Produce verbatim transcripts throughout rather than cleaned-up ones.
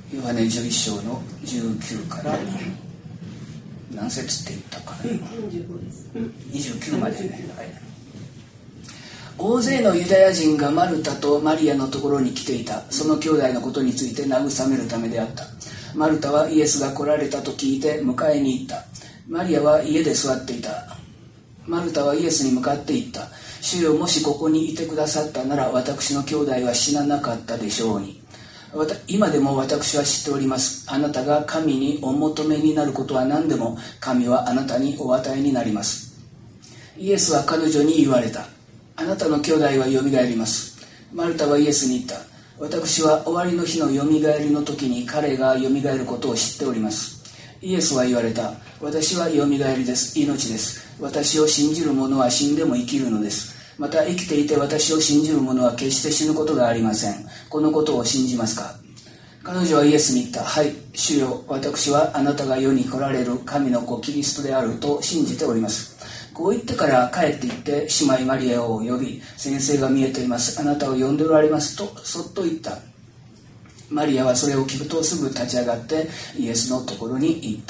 ヨハネじゅういっ章のじゅうきゅうから何節って言ったかな、にじゅうきゅうまでね、はい、大勢のユダヤ人がマルタとマリアのところに来ていた。その兄弟のことについて慰めるためであった。マルタはイエスが来られたと聞いて迎えに行った。マリアは家で座っていた。マルタはイエスに向かって言った。主よ、もしここにいてくださったなら私の兄弟は死ななかったでしょうに。今でも私は知っております。あなたが神にお求めになることは何でも神はあなたにお与えになります。イエスは彼女に言われた。あなたの兄弟はよみがえります。マルタはイエスに言った。私は終わりの日のよみがえりの時に彼がよみがえることを知っております。イエスは言われた。私はよみがえりです。命です。私を信じる者は死んでも生きるのです。また生きていて私を信じる者は決して死ぬことがありません。このことを信じますか？彼女はイエスに言った。はい、主よ、私はあなたが世に来られる神の子キリストであると信じております。こう言ってから帰って行って姉妹マリアを呼び、先生が見えています。あなたを呼んでおられますとそっと言った。マリアはそれを聞くとすぐ立ち上がってイエスのところに行った。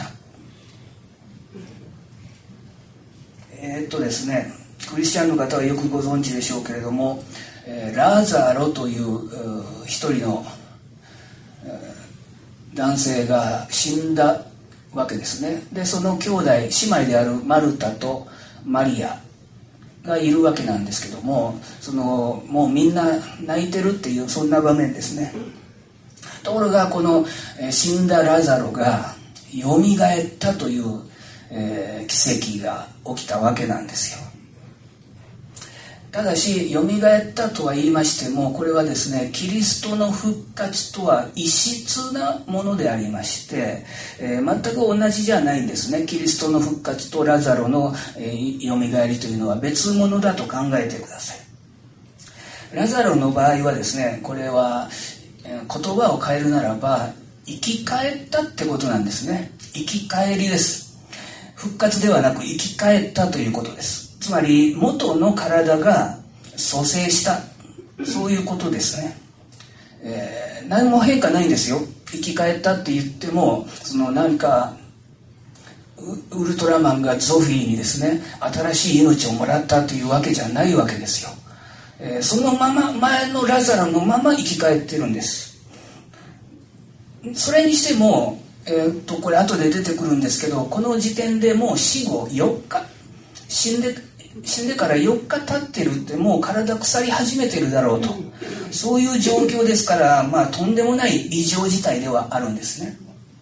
えー、っとですねクリスチャンの方はよくご存知でしょうけれども、えー、ラザロという一人の、えー、男性が死んだわけですね。でその兄弟姉妹であるマルタとマリアがいるわけなんですけども、そのもうみんな泣いてるっていうそんな場面ですね。ところがこの、えー、死んだラザロがよみがえったという、えー、奇跡が起きたわけなんですよ。ただしよみがえったとは言いましても、これはですねキリストの復活とは異質なものでありまして、えー、全く同じじゃないんですね。キリストの復活とラザロの、えー、よみがえりというのは別物だと考えてください。ラザロの場合はですね、これは、えー、言葉を変えるならば生き返ったってことなんですね。生き返りです。復活ではなく生き返ったということです。つまり元の体が蘇生した、そういうことですね。えー、何も変化ないんですよ。生き返ったって言っても、その何かウルトラマンがゾフィーにですね新しい命をもらったというわけじゃないわけですよ。えー、そのまま前のラザロのまま生き返ってるんです。それにしても、えー、とこれ後で出てくるんですけど、この時点でもう死後よっか、死んで死んでからよっか経ってるって、もう体腐り始めてるだろうと、そういう状況ですから、まあとんでもない異常事態ではあるんですね。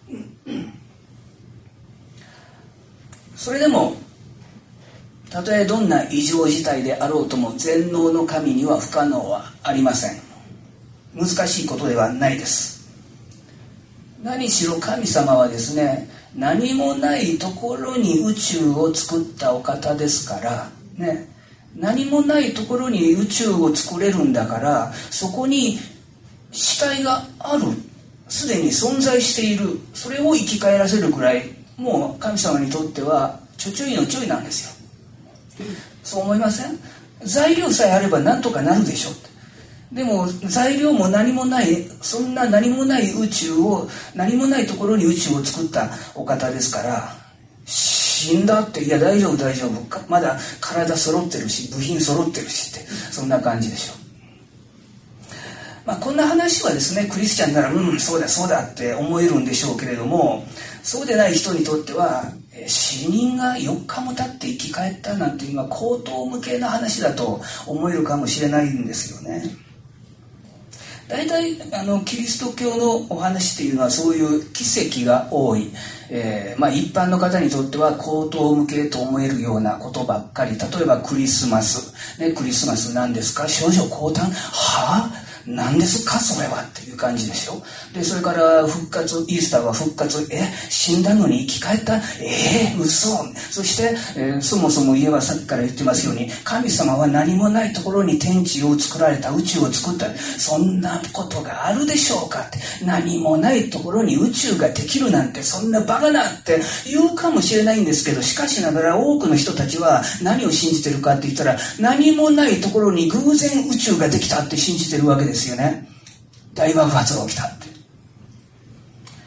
それでもたとえどんな異常事態であろうとも全能の神には不可能はありません。難しいことではないです。何しろ神様はですね、何もないところに宇宙を作ったお方ですからね、何もないところに宇宙を作れるんだから、そこに死体がある、すでに存在している、それを生き返らせるくらい、もう神様にとってはちょちょいのちょいなんですよ。そう思いません？材料さえあれば何とかなるでしょ。でも材料も何もない、そんな何もない宇宙を、何もないところに宇宙を作ったお方ですから、死んだって、いや大丈夫大丈夫、まだ体揃ってるし部品揃ってるしって、そんな感じでしょう。まあこんな話はですね、クリスチャンならうんそうだそうだって思えるんでしょうけれども、そうでない人にとっては死人がよっかも経って生き返ったなんていうのは高等無形な話だと思えるかもしれないんですよね。大体あのキリスト教のお話っていうのはそういう奇跡が多い、えーまあ、一般の方にとっては高等無形と思えるようなことばっかり。例えばクリスマス、ね、クリスマスなんですか、少女降誕、はあ何ですかそれはっていう感じでしょ。でそれから復活、イースターは復活、え死んだのに生き返った、えー、嘘。そして、えー、そもそも言えばさっきから言ってますように、神様は何もないところに天地を作られた、宇宙を作った、そんなことがあるでしょうかって、何もないところに宇宙ができるなんて、そんなバカなって言うかもしれないんですけど、しかしながら多くの人たちは何を信じてるかって言ったら、何もないところに偶然宇宙ができたって信じてるわけですですよね。大爆発が起きたって。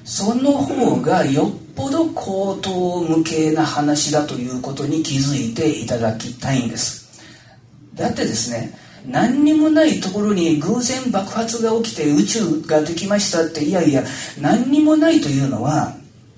その方がよっぽど口頭無形な話だということに気づいていただきたいんです。だってですね、何にもないところに偶然爆発が起きて宇宙ができましたって、いやいや、何にもないというのは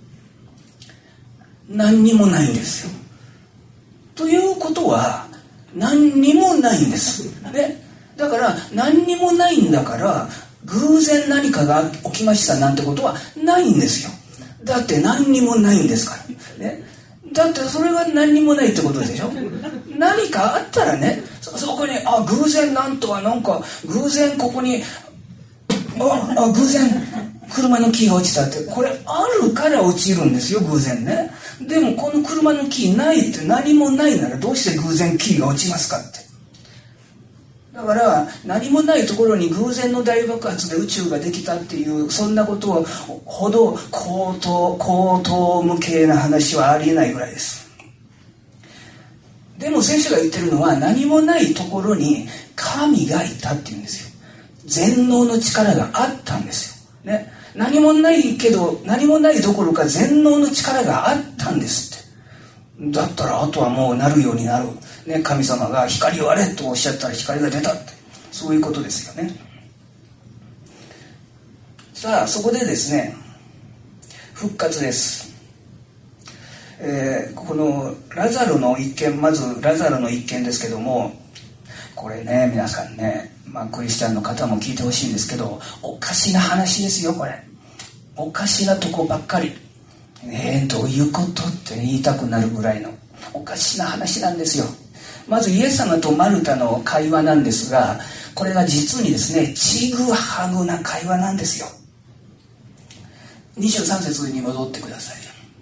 何にもないんですよ。ということは何にもないんです、ね、だから何にもないんだから偶然何かが起きましたなんてことはないんですよ。だって何にもないんですから、ね、だってそれが何にもないってことでしょ。何かあったらね、 そ, そこにあ偶然なんとはなんか偶然ここにああ偶然車のキーが落ちたって、これあるから落ちるんですよ、偶然ね。でもこの車のキーないって、何もないならどうして偶然キーが落ちますかって。だから何もないところに偶然の大爆発で宇宙ができたっていう、そんなことをほど口頭口頭無形な話はありえないぐらいです。でも聖書が言ってるのは、何もないところに神がいたっていうんですよ。全能の力があったんですよ、ね、何もないけど、何もないどころか全能の力があったんですって。だったらあとはもうなるようになる、ね、神様が光をあれとおっしゃったら光が出たって、そういうことですよね。さあそこでですね、復活です。えー、このラザロの一件、まずラザロの一件ですけども、これね、皆さんね、まあ、クリスチャンの方も聞いてほしいんですけど、おかしな話ですよ、これ。おかしなとこばっかり。えー、どういうことって言いたくなるぐらいのおかしな話なんですよ。まずイエス様とマルタの会話なんですが、これが実にですね、ちぐはぐな会話なんですよ。にじゅうさん節に戻ってくださ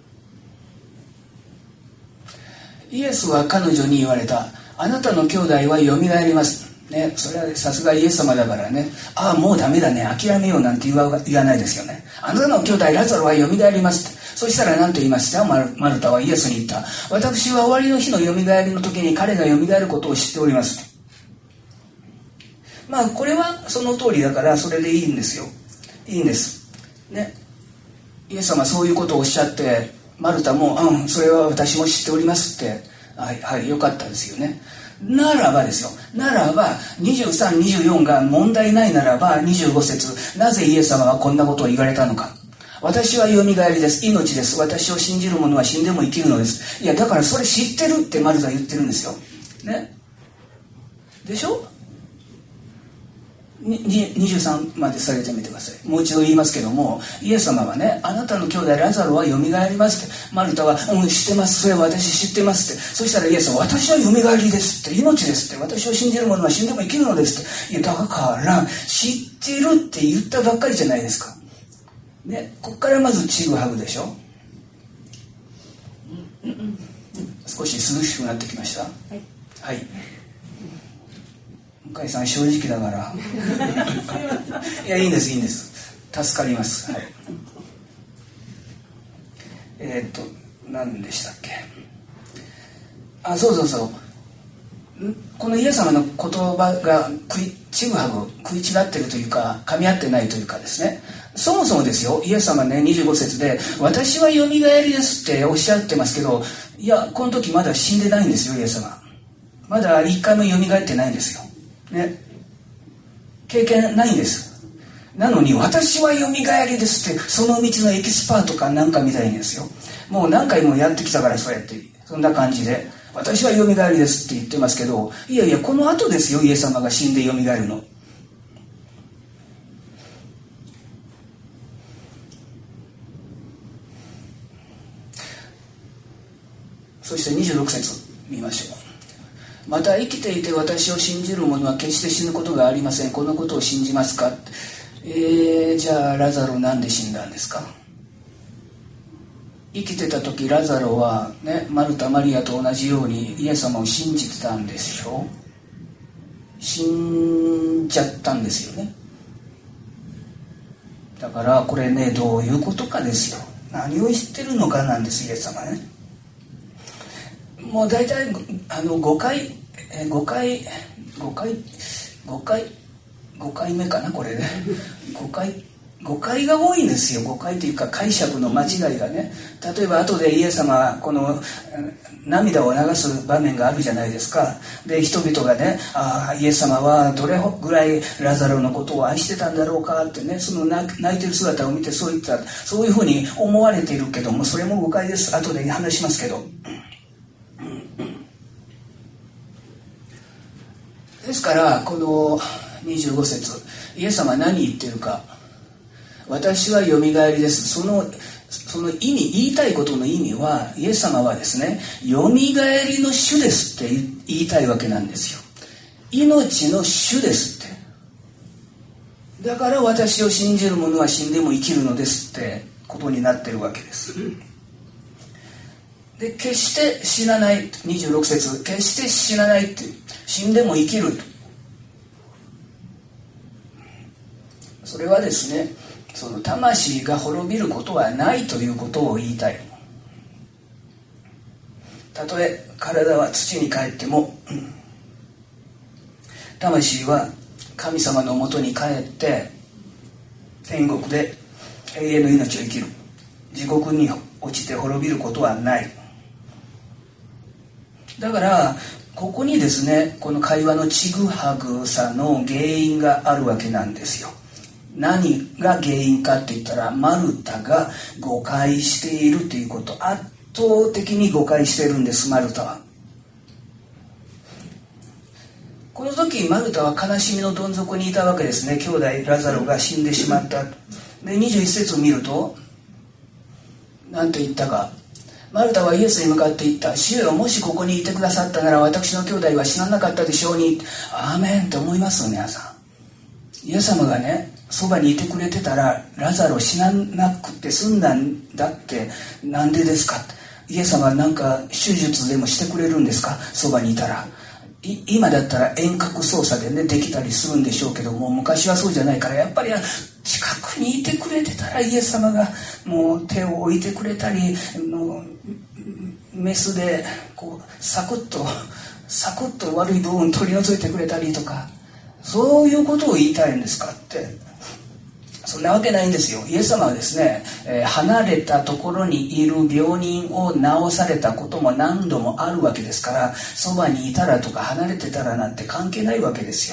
い。イエスは彼女に言われた。あなたの兄弟はよみがえります。ね、それはさすがイエス様だからね、ああもうダメだね、諦めようなんて言わ、言わないですよね。あなたの兄弟ラザロはよみがえりますって。そしたら何と言いました？マル、マルタはイエスに言った。私は終わりの日のよみがえりの時に彼がよみがえることを知っております。まあこれはその通りだからそれでいいんですよ。いいんですね。イエス様はそういうことをおっしゃって、マルタもうんそれは私も知っておりますって、はいはいよかったですよね。ならばですよ、ならばにじゅうさん、にじゅうよんが問題ないならばにじゅうご節、なぜイエス様はこんなことを言われたのか。私はよみがえりです、命です、私を信じる者は死んでも生きるのです。いやだからそれ知ってるってマルタは言ってるんですよね。でしょ。にじゅうさんまで下げてみてください。もう一度言いますけども、イエス様はね、あなたの兄弟ラザロはよみがえりますって。マルタは、うん、知ってます、それは私知ってますって。そしたらイエスは、私はよみがえりですって、命ですって、私を信じる者は死んでも生きるのですって。いやだから知ってるって言ったばっかりじゃないですかね。ここからまずちぐはぐでしょ。少し涼しくなってきました。はい、はい、向井さん正直だからいやいいんですいいんです、助かります、はい、えー、っと何でしたっけ。あそうそうそう、このイエス様の言葉が食いちぐはぐ食い違ってるというか噛み合ってないというかですね、そもそもですよ、イエス様ねにじゅうご節で私はよみがえりですっておっしゃってますけど、いやこの時まだ死んでないんですよイエス様。まだ一回もよみがえってないんですよね、経験ないんです。なのに私はよみがえりですってその道のエキスパートかなんかみたいにですよ、もう何回もやってきたからそうやってそんな感じで私はよみがえりですって言ってますけど、いやいやこの後ですよイエス様が死んでよみがえるの。そしてにじゅうろく節見ましょう。また生きていて私を信じる者は決して死ぬことがありません。このことを信じますか。えー、じゃあラザロなんで死んだんですか。生きてた時ラザロはね、マルタマリアと同じようにイエス様を信じてたんでしょ。死んじゃったんですよね。だからこれねどういうことかですよ。何を知ってるのかなんですイエス様ね。もう大体あのごかいごかいごかいごかいごかいめかなこれでごかい誤解が多いんですよ。誤解というか解釈の間違いがね。例えば後でイエス様はこの涙を流す場面があるじゃないですか。で人々がね、ああイエス様はどれぐらいラザロのことを愛してたんだろうかってね、その泣いてる姿を見てそういったそういうふうに思われているけども、それも誤解です。後で話しますけど。ですからこのにじゅうご節、イエス様は何言ってるか。私はよみがえりです。そのその意味、言いたいことの意味は、イエス様はですね、よみがえりの主ですって言いたいわけなんですよ。命の主ですって。だから私を信じる者は死んでも生きるのですってことになってるわけです。で、決して死なない、にじゅうろく節、決して死なないって、死んでも生きると。それはですね、その魂が滅びることはないということを言いたい。たとえ体は土に帰っても、魂は神様のもとに帰って天国で永遠の命を生きる。地獄に落ちて滅びることはない。だからここにですね、この会話のちぐはぐさの原因があるわけなんですよ。何が原因かって言ったら、マルタが誤解しているということ。圧倒的に誤解しているんです、マルタは。この時マルタは悲しみのどん底にいたわけですね。兄弟ラザロが死んでしまった。でにじゅういち節を見ると何と言ったか。マルタはイエスに向かって言った。主よ、もしここにいてくださったなら私の兄弟は死ななかったでしょうに。アーメンって思いますよ、皆さん。イエス様がね、そばにいてくれてたらラザロ死ななくて済んだんだって、なんでですか。イエス様はなんか手術でもしてくれるんですか、そばにいたら。い今だったら遠隔操作でねできたりするんでしょうけども、昔はそうじゃないから、やっぱり近くにいてくれてたら、イエス様がもう手を置いてくれたり、のメスでこうサクッとサクッと悪い部分取り除いてくれたりとか、そういうことを言いたいんですかって。そんなわけないんですよ。イエス様はですね、えー、離れたところにいる病人を治されたことも何度もあるわけですから、そばにいたらとか離れてたらなんて関係ないわけですよ。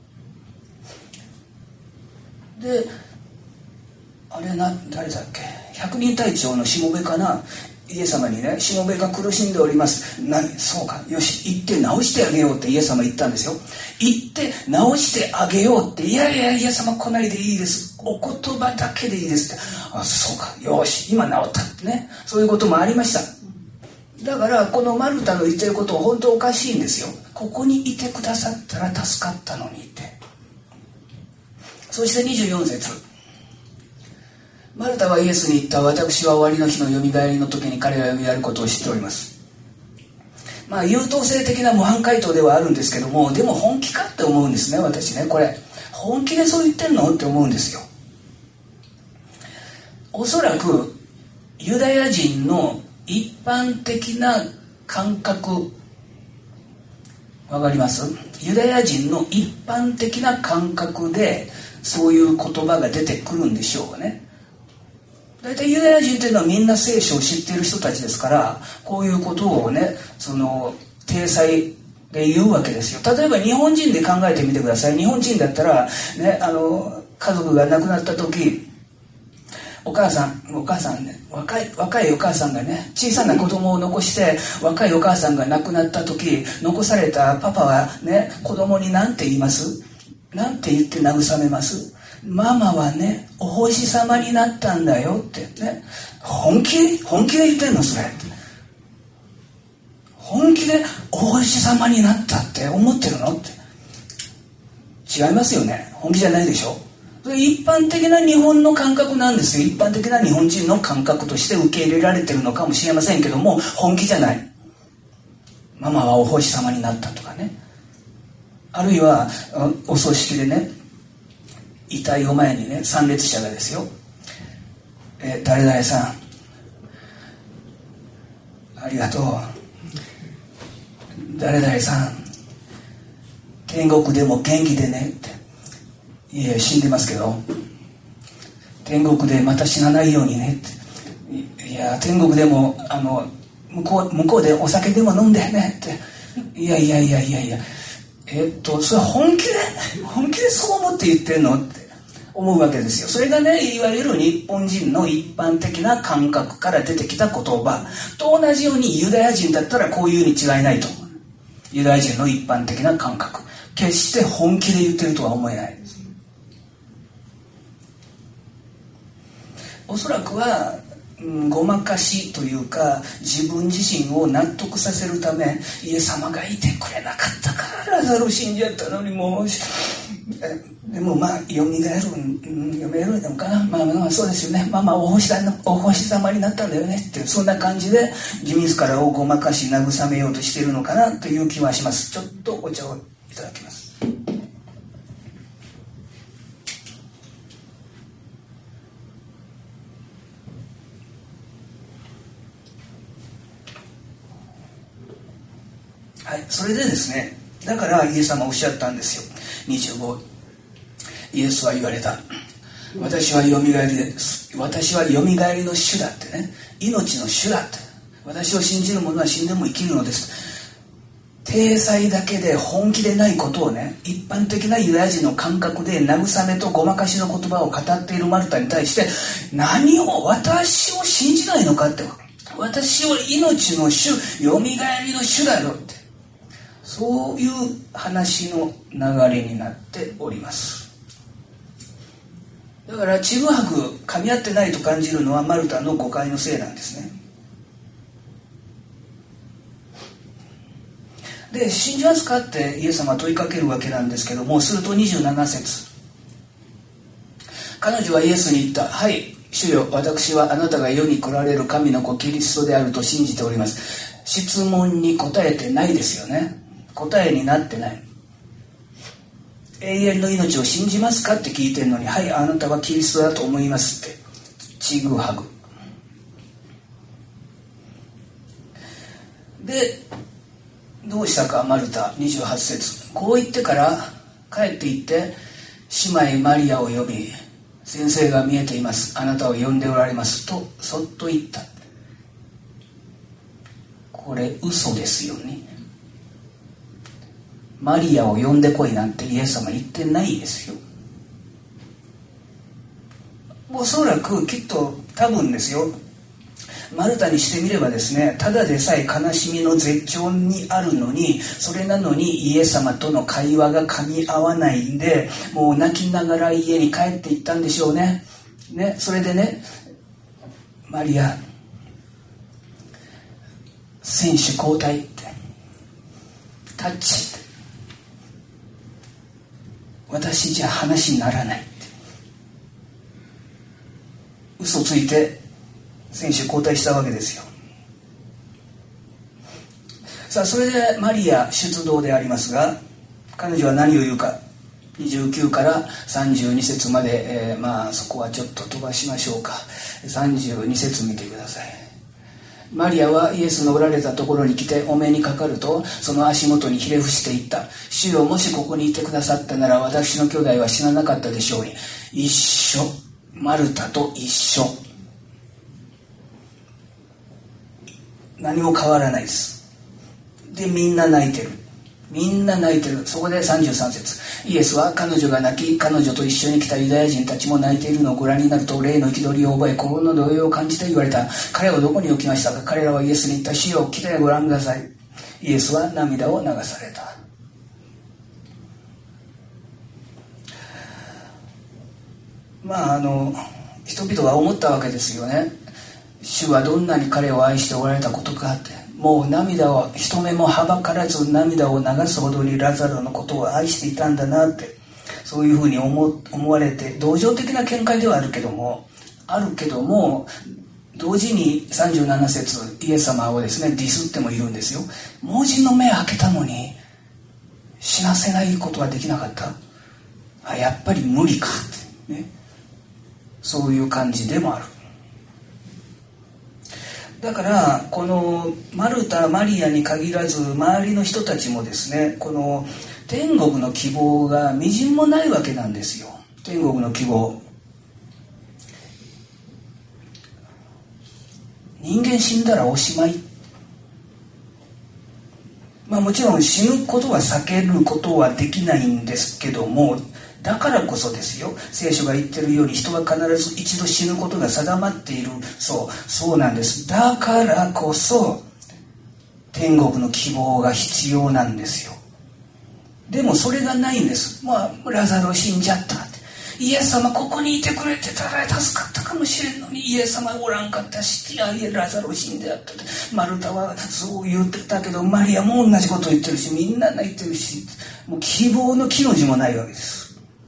で、あれな、誰だっけ、百人隊長のしもべかな、イエス様にね、しもべが苦しんでおります。何、そうか、よし、行って治してあげようってイエス様言ったんですよ。行って治してあげようって、いやいやイエス様来ないでいいです。お言葉だけでいいですって。あ、そうか、よし、今治ったってね。そういうこともありました。だからこのマルタの言ってることは本当おかしいんですよ。ここにいてくださったら助かったのにって。そしてにじゅうよん節。マルタはイエスに言った。私は終わりの日のよみがえりの時に彼らをやることを知っております。まあ優等生的な模範回答ではあるんですけども、でも本気かって思うんですね、私ね。これ本気でそう言ってんのって思うんですよ。おそらくユダヤ人の一般的な感覚、わかります？ユダヤ人の一般的な感覚でそういう言葉が出てくるんでしょうね。大体ユダヤ人というのはみんな聖書を知っている人たちですから、こういうことをね、その体裁で言うわけですよ。例えば日本人で考えてみてください。日本人だったらね、あの家族が亡くなった時、お母さん、お母さんね、若い、若いお母さんがね、小さな子供を残して、若いお母さんが亡くなった時、残されたパパはね、子供に何て言います？何て言って慰めます？ママはね、お星様になったんだよってね。本気本気で言ってんのそれ。本気でお星様になったって思ってるのって。違いますよね。本気じゃないでしょ。一般的な日本の感覚なんですよ。一般的な日本人の感覚として受け入れられてるのかもしれませんけども、本気じゃない。ママはお星様になったとかね。あるいはお葬式でね、遺体を前にね、参列者がですよ、え誰々さんありがとう、誰々さん天国でも元気でねって。いや死んでますけど、 天国でまた死なないようにねって、いや天国でもあの向こう向こうでお酒でも飲んでねって、いやいやいやいやいや、えっとそれは本気で本気でそう思って言ってんのって思うわけですよ。それがね、いわゆる日本人の一般的な感覚から出てきた言葉と同じように、ユダヤ人だったらこういうに違いないと思う。ユダヤ人の一般的な感覚、決して本気で言ってるとは思えないです。おそらくは、うん、ごまかしというか、自分自身を納得させるため、イエス様がいてくれなかったからラザロ死んじゃったのに、もうでもまあよみがえる、うん、よみがえるのかな、まあ、まあそうですよね、まあまあお星だお星様になったんだよねって、そんな感じで自らをごまかし慰めようとしているのかなという気はします。ちょっとお茶をいただきます。はい、それでですね、だからイエス様おっしゃったんですよ。にじゅうご、イエスは言われた。私はよみがえりです。私はよみがえりの主だってね、命の主だって。私を信じる者は死んでも生きるのです。体裁だけで本気でないことをね、一般的なユダヤ人の感覚で慰めとごまかしの言葉を語っているマルタに対して、何を私を信じないのかって、私は命の主、よみがえりの主だよって、そういう話の流れになっております。だからちぐはぐ噛み合ってないと感じるのはマルタの誤解のせいなんですね。で、信じますかってイエス様は問いかけるわけなんですけども、するとにじゅうなな節、彼女はイエスに言った。はい、主よ、私はあなたが世に来られる神の子キリストであると信じております。質問に答えてないですよね。答えになってない。永遠の命を信じますかって聞いてるのに、はい、あなたはキリストだと思いますってちぐはぐで、どうしたかマルタ。にじゅうはち節、こう言ってから帰って行って姉妹マリアを呼び、先生が見えています、あなたを呼んでおられますとそっと言った。これ嘘ですよね。マリアを呼んでこいなんてイエス様言ってないですよ。おそらくきっと多分ですよ、マルタにしてみればですね、ただでさえ悲しみの絶頂にあるのに、それなのにイエス様との会話が噛み合わないんで、もう泣きながら家に帰っていったんでしょうね。ね、それでね、マリア、選手交代ってタッチ、私じゃ話にならないって嘘ついて選手交代したわけですよ。さあ、それでマリア出動でありますが、彼女は何を言うか。にじゅうきゅうからさんじゅうに節まで、えー、まあそこはちょっと飛ばしましょうか。さんじゅうに節見てください。マリアはイエスのおられたところに来てお目にかかると、その足元にひれ伏していった。主よ、もしここにいてくださったなら私の兄弟は死ななかったでしょうに。一緒、マルタと一緒、何も変わらないです。で、みんな泣いてるみんな泣いてる。そこでさんじゅうさん節、イエスは彼女が泣き、彼女と一緒に来たユダヤ人たちも泣いているのをご覧になると、霊の憤りを覚え、心の動揺を感じて言われた。彼をどこに置きましたか。彼らはイエスに言った。主よ、来てご覧ください。イエスは涙を流された。まああの人々は思ったわけですよね。主はどんなに彼を愛しておられたことかって。もう涙を、人目もはばからず涙を流すほどにラザロのことを愛していたんだなって、そういうふうに 思, 思われて、同情的な見解ではあるけどもあるけども同時にさんじゅうなな節、イエス様をですねディスってもいるんですよ。盲人の目を開けたのに死なせないことはできなかった。あ、やっぱり無理かって、ね、そういう感じでもある。だからこのマルタ、マリアに限らず周りの人たちもですね、この天国の希望がみじんもないわけなんですよ。天国の希望、 人間死んだらおしまい。まあもちろん死ぬことは避けることはできないんですけども、だからこそですよ、聖書が言ってるように人は必ず一度死ぬことが定まっている。そうそうなんです。だからこそ天国の希望が必要なんですよ。でもそれがないんです。まあラザロ死んじゃったって、イエス様ここにいてくれてたら助かったかもしれんのに、イエス様おらんかったし、いやいやラザロ死んでやったって、マルタはそう言ってたけどマリアも同じこと言ってるし、みんな泣いてるし、もう希望の木の字もないわけです。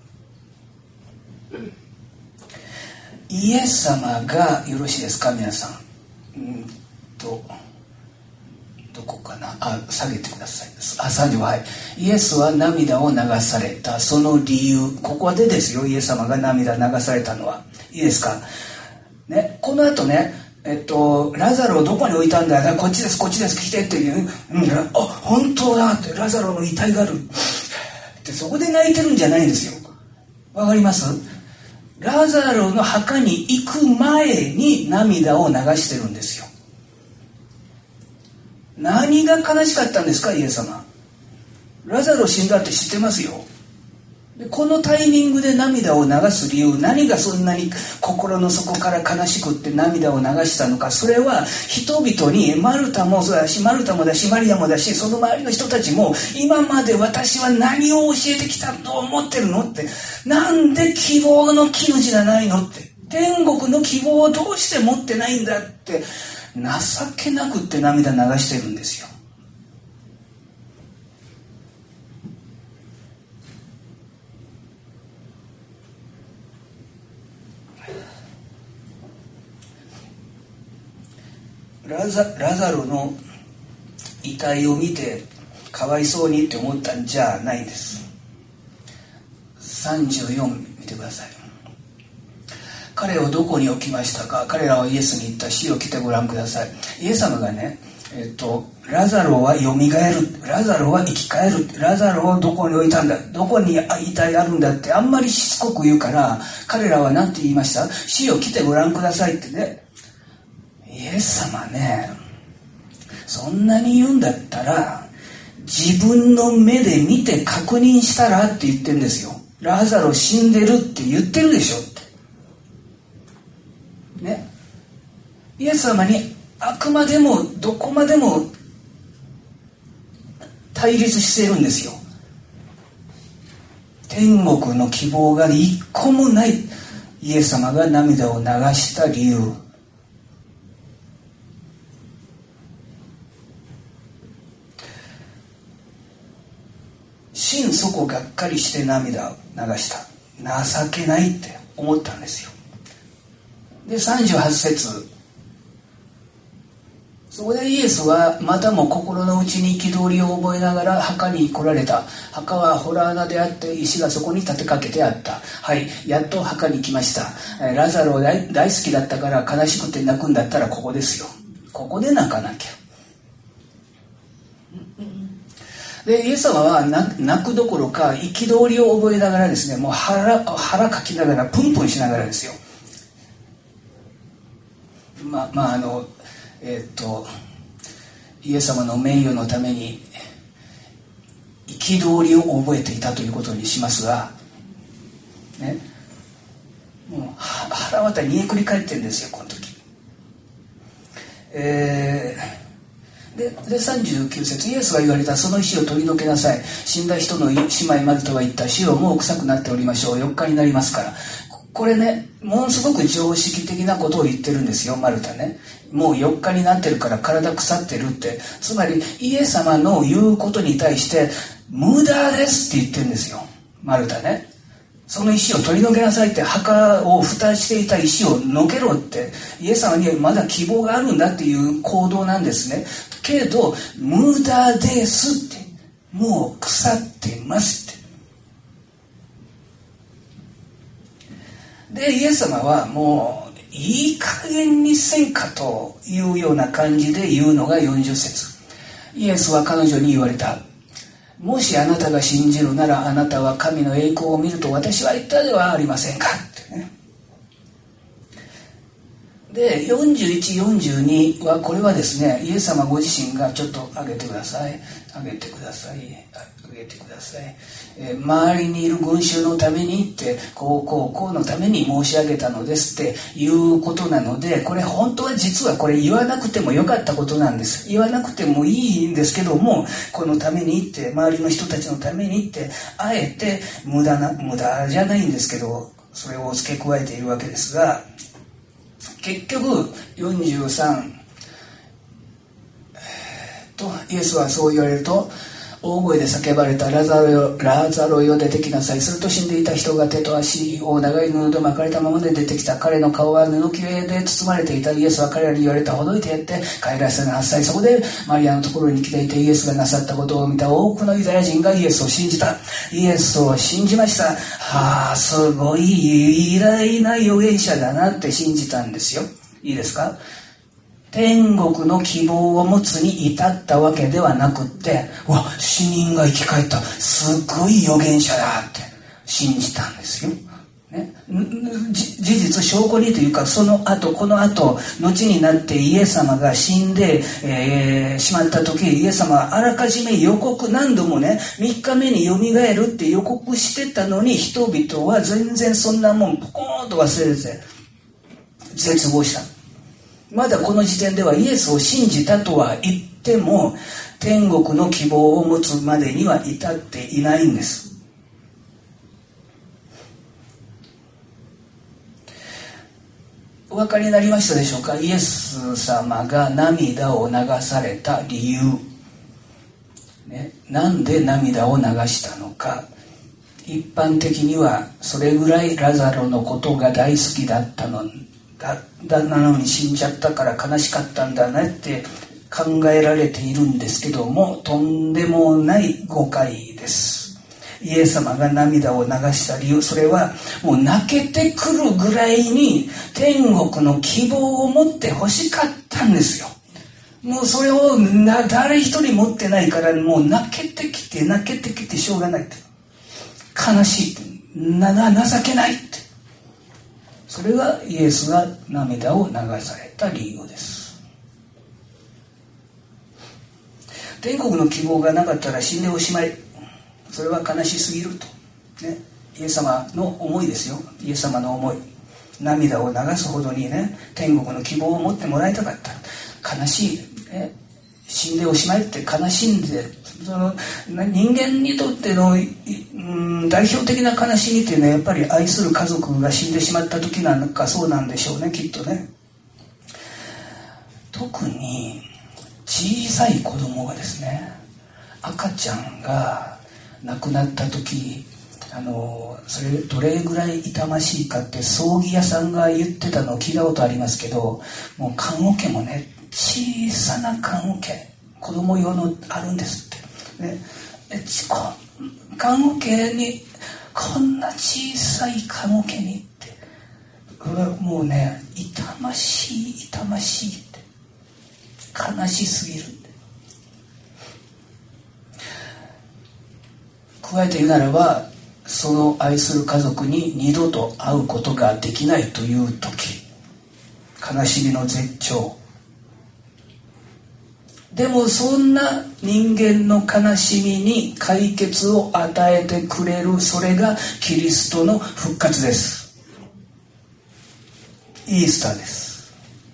イエス様が、よろしいですか皆さん、うんとどこかなあ、下げてください。あ、さんじゅう、はい。イエスは涙を流された。その理由、ここでですよ、イエス様が涙流されたのは。いいですかね、この後ね、えっと、ラザロをどこに置いたんだよ、こっちですこっちです来てっていう、うん、あ、本当だって、ラザロの遺体があるってそこで泣いてるんじゃないんですよ。わかります？ラザロの墓に行く前に涙を流してるんですよ。何が悲しかったんですかイエス様。ラザロ死んだって知ってますよ。でこのタイミングで涙を流す理由、何がそんなに心の底から悲しくって涙を流したのか。それは人々に、マルタもそうだし、マルタもだし、マリアもだし、その周りの人たちも、今まで私は何を教えてきたと思ってるのって、なんで希望の木の字がないのって、天国の希望をどうして持ってないんだって、情けなくって涙流してるんですよ。ラザ、ラザロの遺体を見てかわいそうにって思ったんじゃないんです。さんじゅうよん見てください。彼をどこに置きましたか。彼らはイエスに言った。死を来てご覧ください。イエス様がね、えっと、ラザロはよみがえる、ラザロは生き返る、ラザロをどこに置いたんだ、どこに遺体あるんだってあんまりしつこく言うから、彼らは何て言いました？死を来てご覧くださいってね。イエス様ね、そんなに言うんだったら自分の目で見て確認したらって言ってるんですよ。ラザロ死んでるって言ってるでしょってね。イエス様にあくまでもどこまでも対立してるんですよ。天国の希望が一個もないイエス様が涙を流した理由、心底がっかりして涙を流した。情けないって思ったんですよ。でさんじゅうはち節、そこでイエスはまたも心の内に憤りを覚えながら墓に来られた。墓は洞穴であって石がそこに立てかけてあった。はい、やっと墓に来ました。ラザロ大大好きだったから悲しくて泣くんだったらここですよ。ここで泣かなきゃ。でイエス様は泣くどころか憤りを覚えながらですね、もう 腹, 腹かきながらプンプンしながらですよ。まあまああのえっとイエス様の名誉のために憤りを覚えていたということにしますが、ね、もう腹渡り煮えくり返ってるんですよこの時。えーで, でさんじゅうきゅう節、イエスが言われた。その石を取り除けなさい。死んだ人の姉妹マルタは言った。死をもう臭くなっておりましょう。よっかになりますから。これね、ものすごく常識的なことを言ってるんですよマルタね。もうよっかになってるから体腐ってるって、つまりイエス様の言うことに対して無駄ですって言ってるんですよマルタね。その石を取り除けなさいって、墓を蓋していた石をのけろって、イエス様にはまだ希望があるんだっていう行動なんですね。けど無駄ですって、もう腐ってますって。でイエス様はもういい加減にせんかというような感じで言うのがよんじゅう節。イエスは彼女に言われた。もしあなたが信じるなら、あなたは神の栄光を見ると私は言ったではありませんかってね。 でよんじゅういち、よんじゅうにはこれはですね、イエス様ご自身がちょっと上げてください上げてください上げてください、えー、周りにいる群衆のためにってこうこうこうのために申し上げたのですっていうことなので、これ本当は実はこれ言わなくてもよかったことなんです。言わなくてもいいんですけども、このためにって周りの人たちのためにってあえて無駄な無駄じゃないんですけどそれを付け加えているわけですが、結局よんじゅうさんとイエスはそう言われると、大声で叫ばれた、ラザロよ、ラザロよ出てきなさい。すると死んでいた人が手と足を長い布で巻かれたままで出てきた。彼の顔は布切れで包まれていた。イエスは彼らに言われた、ほどいてやって帰らせなさい。そこでマリアのところに来ていて、イエスがなさったことを見た多くのユダヤ人がイエスを信じた。イエスを信じました。はあ、すごい偉大な預言者だなって信じたんですよ。いいですか？天国の希望を持つに至ったわけではなくって、うわ、死人が生き返った、すごい預言者だって信じたんですよ、ね、事実証拠にというか、その後この後後になってイエス様が死んで、えー、しまった時、イエス様はあらかじめ予告、何度もねみっかめによみがえるって予告してたのに、人々は全然そんなもんポコーンと忘れて絶望した。まだこの時点ではイエスを信じたとは言っても、天国の希望を持つまでには至っていないんです。お分かりになりましたでしょうか？イエス様が涙を流された理由、ね、なんで涙を流したのか。一般的にはそれぐらいラザロのことが大好きだったのだだなのに死んじゃったから悲しかったんだねって考えられているんですけども、とんでもない誤解です。イエス様が涙を流した理由、それはもう泣けてくるぐらいに天国の希望を持って欲しかったんですよ。もうそれをな誰一人持ってないから、もう泣けてきて泣けてきてしょうがないって、悲しいって、なな情けないって、それがイエスが涙を流された理由です。天国の希望がなかったら死んでおしまい、それは悲しすぎると、ね、イエス様の思いですよ。イエス様の思い、涙を流すほどにね、天国の希望を持ってもらいたかった。悲しい、ね、死んでおしまいって悲しんで、その人間にとっての、うん、代表的な悲しみっていうのはやっぱり愛する家族が死んでしまった時なんかそうなんでしょうね、きっとね。特に小さい子供がですね、赤ちゃんが亡くなった時、あのそれどれぐらい痛ましいかって葬儀屋さんが言ってたのを聞いたことありますけど、もう棺桶もね、小さな棺桶、子供用のあるんですって、ね、えちこ棺桶に、こんな小さい棺桶にって、これはもうね、痛ましい痛ましいって、悲しすぎるって。加えて言うならば、その愛する家族に二度と会うことができないという時、悲しみの絶頂。でもそんな人間の悲しみに解決を与えてくれる、それがキリストの復活です。イースターです。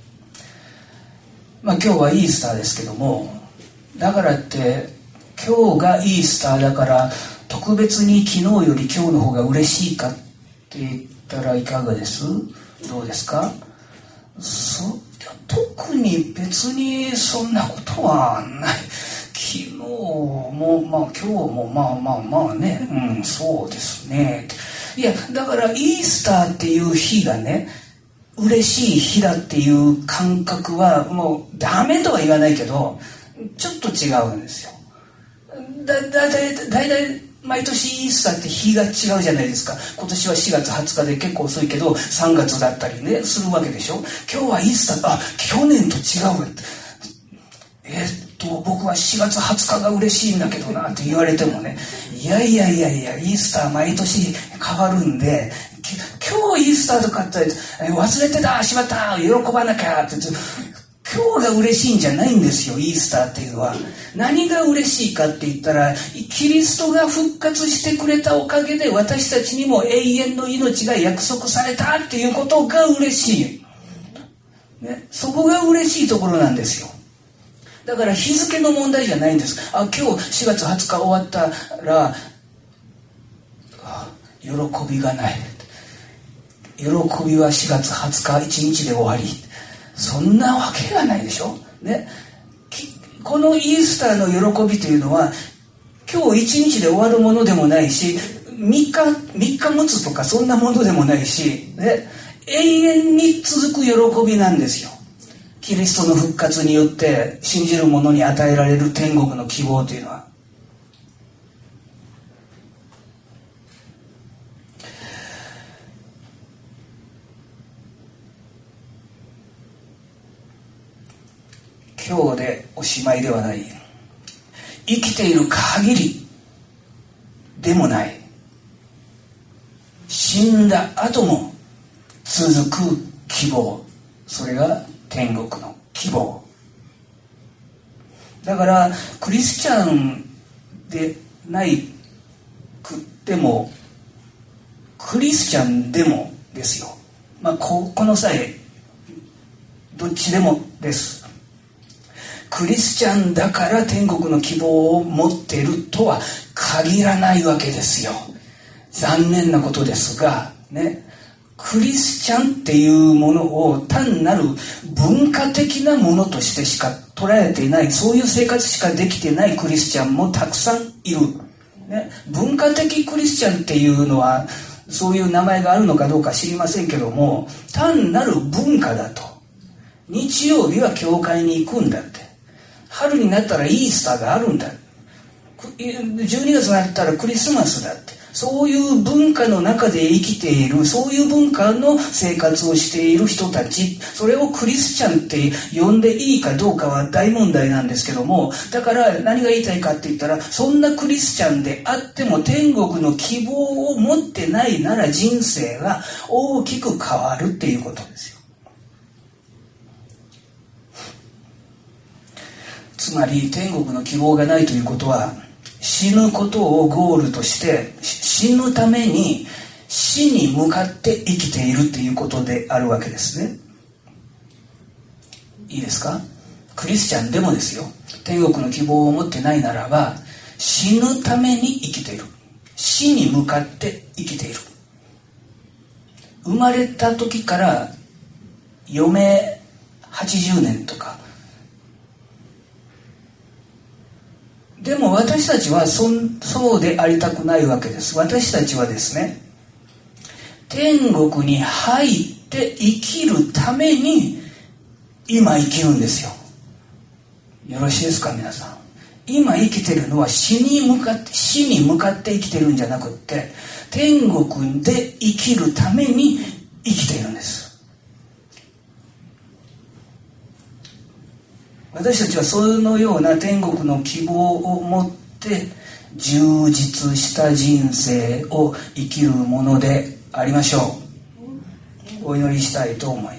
まあ今日はイースターですけども、だからって今日がイースターだから特別に昨日より今日の方が嬉しいかって言ったらいかがです？どうですか？そ特に別にそんなことはない。昨日もまあ今日もまあまあまあね、うん、そうですね。いやだからイースターっていう日がね、嬉しい日だっていう感覚はもうダメとは言わないけど、ちょっと違うんですよ。だだだいだいだい毎年イースターって日が違うじゃないですか。今年はしがつはつかで結構遅いけどさんがつだったりねするわけでしょ。今日はイースター、あ、去年と違う。えっと僕はしがつはつかが嬉しいんだけどなって言われてもね、いやいやいやいや、イースター毎年変わるんで、 今日イースターとかって忘れてた、しまった、喜ばなきゃって今日が嬉しいんじゃないんですよ。イースターっていうのは何が嬉しいかって言ったら、キリストが復活してくれたおかげで私たちにも永遠の命が約束されたっていうことが嬉しい、ね、そこが嬉しいところなんですよ。だから日付の問題じゃないんです。あ、今日しがつはつか終わったら喜びがない、喜びはしがつはつかいちにちで終わり、そんなわけがないでしょ、ね、このイースターの喜びというのは今日いちにちで終わるものでもないし、みっかみっか持つとかそんなものでもないし、ね、永遠に続く喜びなんですよ。キリストの復活によって信じる者に与えられる天国の希望というのは。今日でおしまいではない、生きている限りでもない、死んだ後も続く希望、それが天国の希望だから、クリスチャンでないくってもクリスチャンでもですよ、まあ、こ, この際どっちでもです。クリスチャンだから天国の希望を持っているとは限らないわけですよ。残念なことですがね、クリスチャンっていうものを単なる文化的なものとしてしか捉えていない、そういう生活しかできてないクリスチャンもたくさんいる、ね、文化的クリスチャンっていうのはそういう名前があるのかどうか知りませんけども、単なる文化だと。日曜日は教会に行くんだって、春になったらイースターがあるんだ、じゅうにがつになったらクリスマスだって、そういう文化の中で生きている、そういう文化の生活をしている人たち、それをクリスチャンって呼んでいいかどうかは大問題なんですけども、だから何が言いたいかって言ったら、そんなクリスチャンであっても天国の希望を持ってないなら人生が大きく変わるっていうことですよ。つまり天国の希望がないということは、死ぬことをゴールとして死ぬために死に向かって生きているっていうことであるわけですね。いいですか？クリスチャンでもですよ、天国の希望を持ってないならば死ぬために生きている、死に向かって生きている。生まれた時から余命はちじゅうねんとか、でも私たちは そ, そうでありたくないわけです。私たちはですね、天国に入って生きるために今生きるんですよ。よろしいですか皆さん。今生きてるのは死に向かって死に向かって生きてるんじゃなくって、天国で生きるために生きているんです。私たちはそのような天国の希望を持って充実した人生を生きるものでありましょう。お祈りしたいと思います。